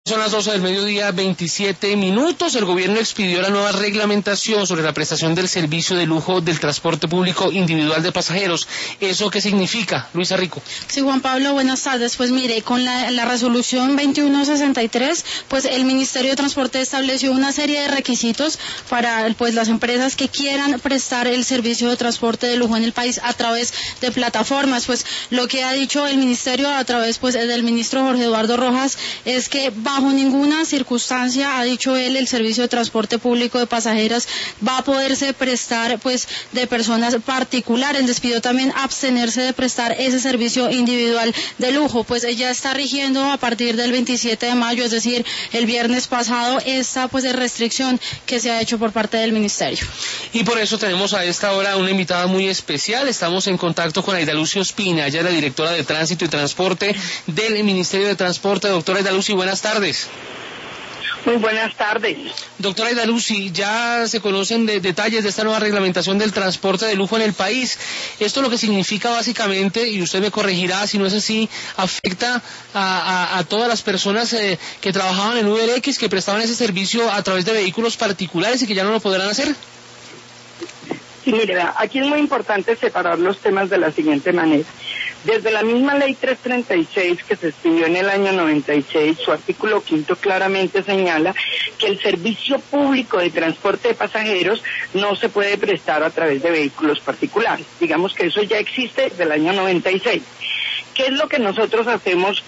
Son las 12 del mediodía, 27 minutos. El gobierno expidió la nueva reglamentación sobre la prestación del servicio de lujo del transporte público individual de pasajeros. ¿Eso qué significa, Luisa Rico? Sí, Juan Pablo, buenas tardes. Pues mire, con la resolución 2163, pues el Ministerio de Transporte estableció una serie de requisitos para pues las empresas que quieran prestar el servicio de transporte de lujo en el país a través de plataformas. Pues lo que ha dicho el Ministerio a través pues del ministro Jorge Eduardo Rojas es que bajo ninguna circunstancia, ha dicho él, el servicio de transporte público de pasajeros va a poderse prestar pues de personas particulares. Les pidió también abstenerse de prestar ese servicio individual de lujo. Pues ella está rigiendo a partir del 27 de mayo, es decir, el viernes pasado, esta pues de restricción que se ha hecho por parte del ministerio. Y por eso tenemos a esta hora una invitada muy especial. Estamos en contacto con Aida Lucy Ospina, ella es la directora de Tránsito y Transporte del Ministerio de Transporte. Doctora Aida Lucy, buenas tardes. Muy buenas tardes. Doctora Aida Lucy, ya se conocen detalles de esta nueva reglamentación del transporte de lujo en el país. Esto lo que significa básicamente, y usted me corregirá si no es así, afecta a todas las personas que trabajaban en UberX, que prestaban ese servicio a través de vehículos particulares y que ya no lo podrán hacer. Sí, mire, aquí es muy importante separar los temas de la siguiente manera. Desde la misma ley 336 que se expidió en el año 96, su artículo 5 claramente señala que el servicio público de transporte de pasajeros no se puede prestar a través de vehículos particulares. Digamos que eso ya existe desde el año 96. ¿Qué es lo que nosotros hacemos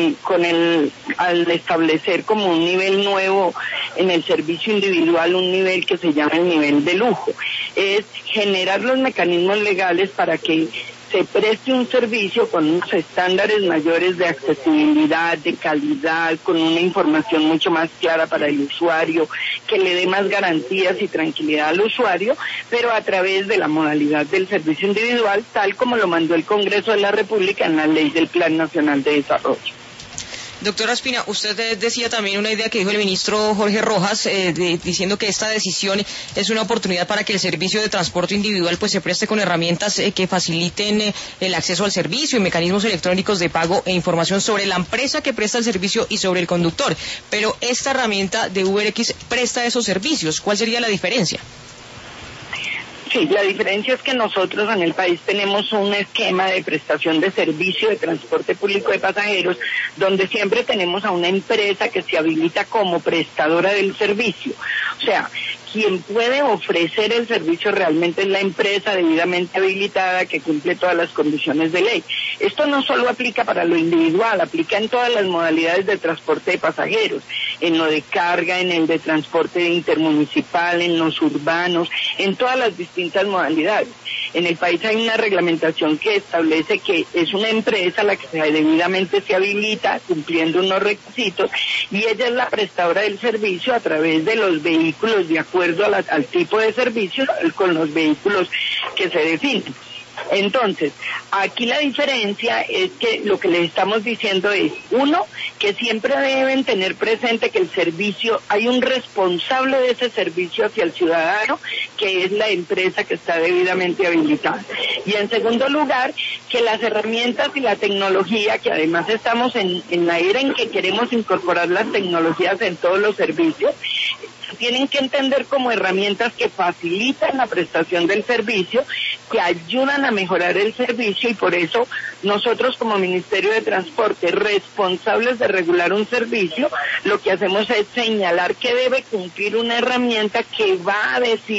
al establecer como un nivel nuevo en el servicio individual, un nivel que se llama el nivel de lujo? Es generar los mecanismos legales para que se preste un servicio con unos estándares mayores de accesibilidad, de calidad, con una información mucho más clara para el usuario, que le dé más garantías y tranquilidad al usuario, pero a través de la modalidad del servicio individual, tal como lo mandó el Congreso de la República en la Ley del Plan Nacional de Desarrollo. Doctora Ospina, usted decía también una idea que dijo el ministro Jorge Rojas, diciendo que esta decisión es una oportunidad para que el servicio de transporte individual pues se preste con herramientas que faciliten el acceso al servicio y mecanismos electrónicos de pago e información sobre la empresa que presta el servicio y sobre el conductor. Pero esta herramienta de UberX presta esos servicios. ¿Cuál sería la diferencia? Sí, la diferencia es que nosotros en el país tenemos un esquema de prestación de servicio de transporte público de pasajeros donde siempre tenemos a una empresa que se habilita como prestadora del servicio. O sea, quien puede ofrecer el servicio realmente es la empresa debidamente habilitada que cumple todas las condiciones de ley. Esto no solo aplica para lo individual, aplica en todas las modalidades de transporte de pasajeros, en lo de carga, en el de transporte intermunicipal, en los urbanos, en todas las distintas modalidades. En el país hay una reglamentación que establece que es una empresa la que debidamente se habilita cumpliendo unos requisitos y ella es la prestadora del servicio a través de los vehículos de acuerdo al tipo de servicio con los vehículos que se definen. Entonces, aquí la diferencia es que lo que les estamos diciendo es, uno, que siempre deben tener presente que el servicio, hay un responsable de ese servicio hacia el ciudadano, que es la empresa que está debidamente habilitada. Y en segundo lugar, que las herramientas y la tecnología, que además estamos en la era en que queremos incorporar las tecnologías en todos los servicios, tienen que entender como herramientas que facilitan la prestación del servicio, que ayudan a mejorar el servicio y por eso nosotros como Ministerio de Transporte, responsables de regular un servicio, lo que hacemos es señalar que debe cumplir una herramienta que va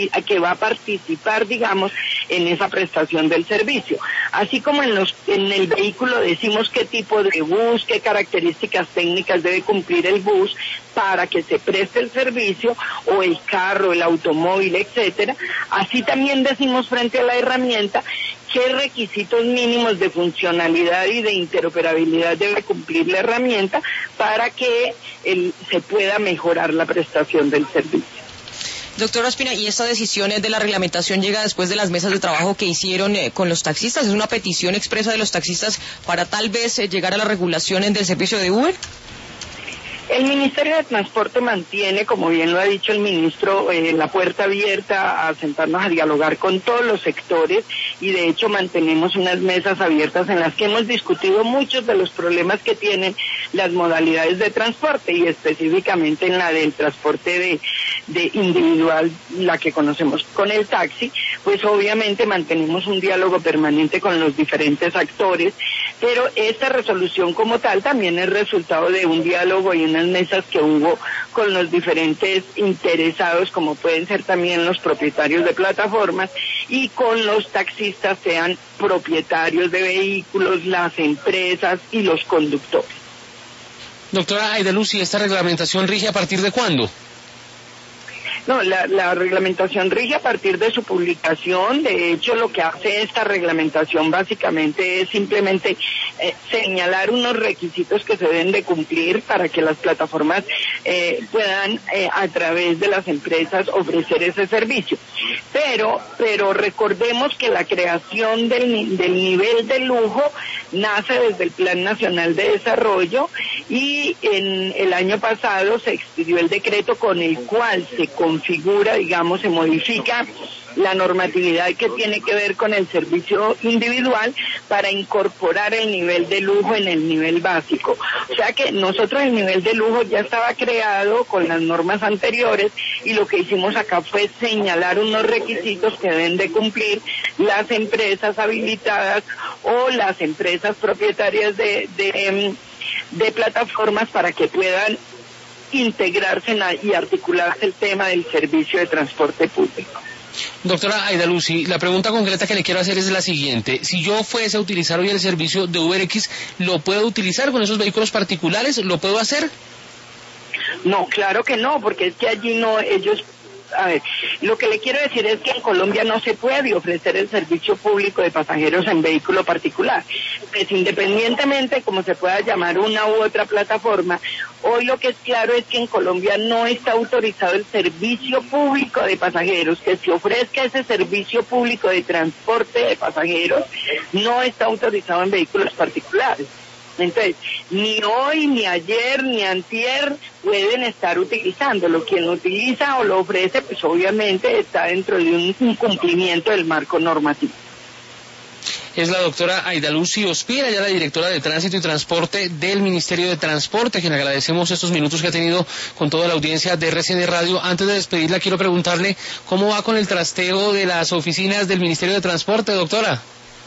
a participar, digamos, en esa prestación del servicio. Así como en el vehículo decimos qué tipo de bus, qué características técnicas debe cumplir el bus para que se preste el servicio, o el carro, el automóvil, etcétera. Así también decimos frente a la herramienta qué requisitos mínimos de funcionalidad y de interoperabilidad debe cumplir la herramienta para que se pueda mejorar la prestación del servicio. Doctora Ospina, ¿y esta decisión de la reglamentación llega después de las mesas de trabajo que hicieron con los taxistas? ¿Es una petición expresa de los taxistas para tal vez llegar a la regulación del servicio de Uber? El Ministerio de Transporte mantiene, como bien lo ha dicho el ministro, la puerta abierta a sentarnos a dialogar con todos los sectores y de hecho mantenemos unas mesas abiertas en las que hemos discutido muchos de los problemas que tienen las modalidades de transporte y específicamente en la del transporte de individual, la que conocemos con el taxi, pues obviamente mantenemos un diálogo permanente con los diferentes actores, pero esta resolución como tal también es resultado de un diálogo y unas mesas que hubo con los diferentes interesados, como pueden ser también los propietarios de plataformas y con los taxistas, sean propietarios de vehículos, las empresas y los conductores. Doctora Aida Luz, ¿y esta reglamentación rige a partir de cuándo? No, la reglamentación rige a partir de su publicación. De hecho, lo que hace esta reglamentación básicamente es simplemente señalar unos requisitos que se deben de cumplir para que las plataformas puedan a través de las empresas ofrecer ese servicio. Pero recordemos que la creación del nivel de lujo nace desde el Plan Nacional de Desarrollo y en el año pasado se expidió el decreto con el cual se configura, digamos, se modifica la normatividad que tiene que ver con el servicio individual para incorporar el nivel de lujo en el nivel básico. O sea que nosotros el nivel de lujo ya estaba creado con las normas anteriores y lo que hicimos acá fue señalar unos requisitos que deben de cumplir las empresas habilitadas o las empresas propietarias de plataformas para que puedan integrarse y articularse el tema del servicio de transporte público. Doctora Aida Lucy, la pregunta concreta que le quiero hacer es la siguiente: si yo fuese a utilizar hoy el servicio de UberX, ¿lo puedo utilizar con esos vehículos particulares? ¿Lo puedo hacer? No, claro que no, porque es que allí no, ellos... A ver, lo que le quiero decir es que en Colombia no se puede ofrecer el servicio público de pasajeros en vehículo particular. Pues independientemente como se pueda llamar una u otra plataforma, hoy lo que es claro es que en Colombia no está autorizado el servicio público de pasajeros, que se ofrezca ese servicio público de transporte de pasajeros, no está autorizado en vehículos particulares. Entonces, ni hoy, ni ayer, ni antier pueden estar utilizándolo. Quien lo utiliza o lo ofrece, pues obviamente está dentro de un incumplimiento del marco normativo. Es la doctora Aida Lucy Ospina, ya la directora de Tránsito y Transporte del Ministerio de Transporte, a quien agradecemos estos minutos que ha tenido con toda la audiencia de RCN Radio. Antes de despedirla, quiero preguntarle cómo va con el trasteo de las oficinas del Ministerio de Transporte, doctora.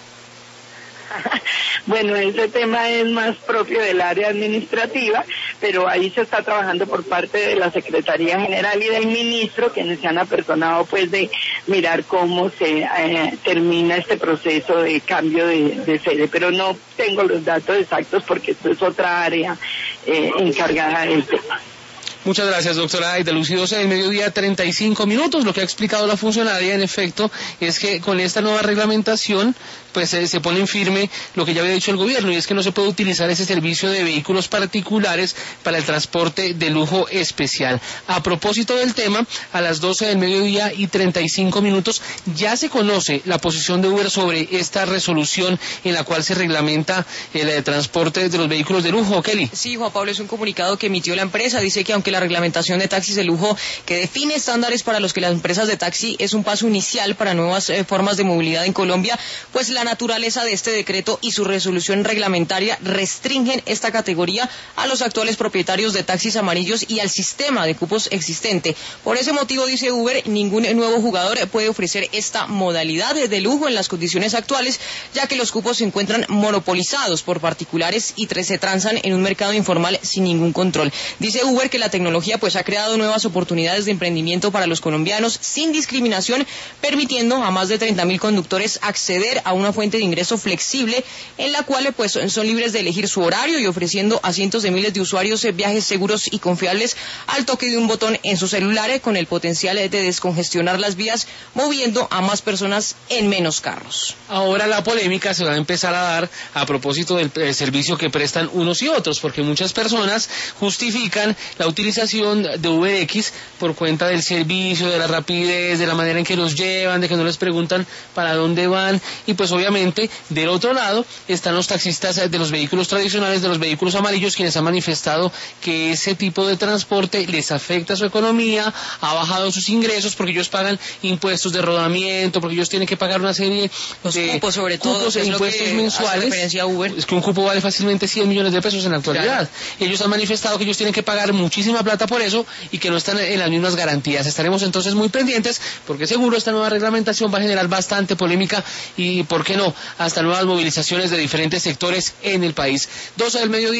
Bueno, ese tema es más propio del área administrativa, pero ahí se está trabajando por parte de la Secretaría General y del ministro, quienes se han apersonado pues de mirar cómo se termina este proceso de cambio de sede, pero no tengo los datos exactos porque esto es otra área encargada del tema. Muchas gracias, doctora Aida Lucy. 12 del mediodía, 35 minutos. Lo que ha explicado la funcionaria, en efecto, es que con esta nueva reglamentación, pues se pone en firme lo que ya había dicho el gobierno, y es que no se puede utilizar ese servicio de vehículos particulares para el transporte de lujo especial. A propósito del tema, a las 12 del mediodía y 35 minutos, ya se conoce la posición de Uber sobre esta resolución en la cual se reglamenta el transporte de los vehículos de lujo. Kelly. Sí, Juan Pablo, es un comunicado que emitió la empresa. Dice que aunque la reglamentación de taxis de lujo que define estándares para los que las empresas de taxi es un paso inicial para nuevas formas de movilidad en Colombia, pues la naturaleza de este decreto y su resolución reglamentaria restringen esta categoría a los actuales propietarios de taxis amarillos y al sistema de cupos existente. Por ese motivo, dice Uber, ningún nuevo jugador puede ofrecer esta modalidad de lujo en las condiciones actuales, ya que los cupos se encuentran monopolizados por particulares y se transan en un mercado informal sin ningún control. Dice Uber que la tecnología pues ha creado nuevas oportunidades de emprendimiento para los colombianos sin discriminación, permitiendo a más de 30.000 conductores acceder a una fuente de ingreso flexible en la cual pues son libres de elegir su horario y ofreciendo a cientos de miles de usuarios viajes seguros y confiables al toque de un botón en su celular, con el potencial de descongestionar las vías, moviendo a más personas en menos carros. Ahora la polémica se va a empezar a dar a propósito del servicio que prestan unos y otros, porque muchas personas justifican la utilización movilización de UberX por cuenta del servicio, de la rapidez, de la manera en que los llevan, de que no les preguntan para dónde van, y pues obviamente del otro lado están los taxistas de los vehículos tradicionales, de los vehículos amarillos, quienes han manifestado que ese tipo de transporte les afecta su economía, ha bajado sus ingresos porque ellos pagan impuestos de rodamiento, porque ellos tienen que pagar una serie de cupos, sobre todo, cupos e impuestos mensuales. Es que un cupo vale fácilmente 100 millones de pesos en la actualidad. Claro. Ellos han manifestado que ellos tienen que pagar muchísima plata por eso y que no están en las mismas garantías. Estaremos entonces muy pendientes porque seguro esta nueva reglamentación va a generar bastante polémica y, ¿por qué no?, hasta nuevas movilizaciones de diferentes sectores en el país. 12 del mediodía.